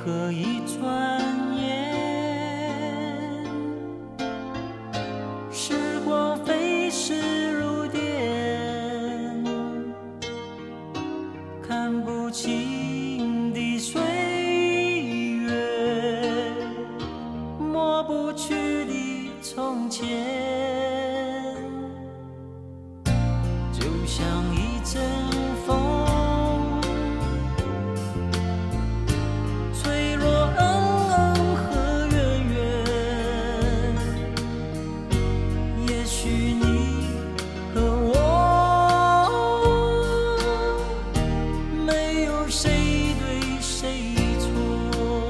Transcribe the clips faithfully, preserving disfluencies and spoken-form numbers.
何一转眼，时光飞逝如电，看不清的岁月，抹不去的从前，就像一阵风吹落恩恩和远远，也许你和我没有谁对谁错，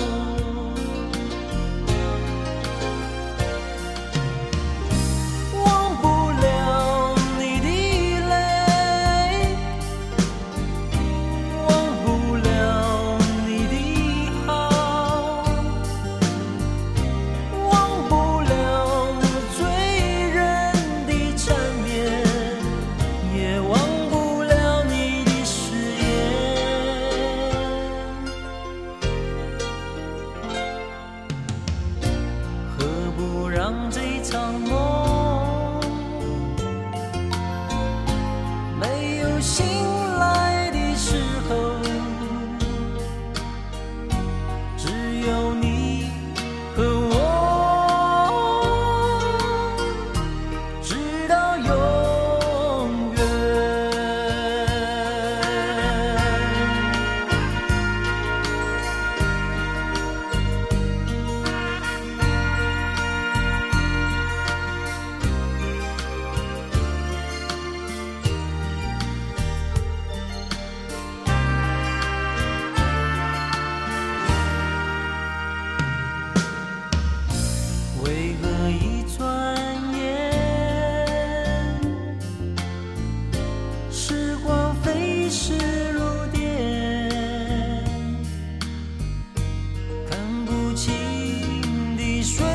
忘不了你的泪，忘不了你的好，忘不了醉人的缠绵，也忘不了你的誓言。何不让这场梦没有醒来的时候，只有你和我直到永远。为何一转眼，时光飞逝如电，看不清的岁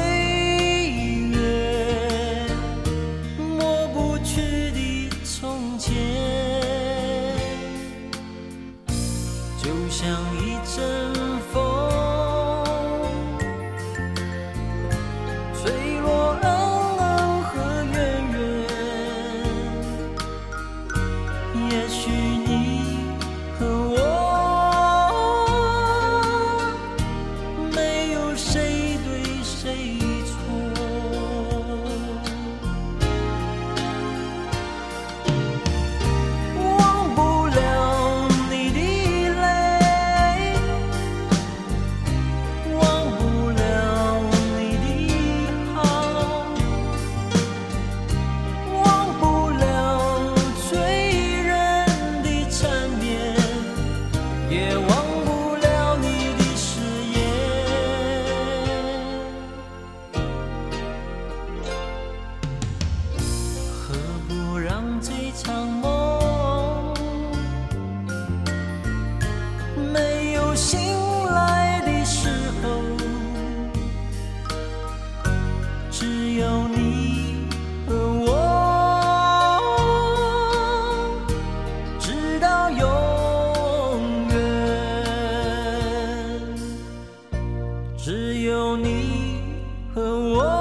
月，抹不去的从前，就像一阵风吹落恩恩和远远，也许你和我没有谁对谁错，忘不了你的泪，忘不了你的好，忘不了醉人的缠绵，也忘不了你的誓言。何不让这场梦没有醒来的时候，只有你和我直到永远，只有你和我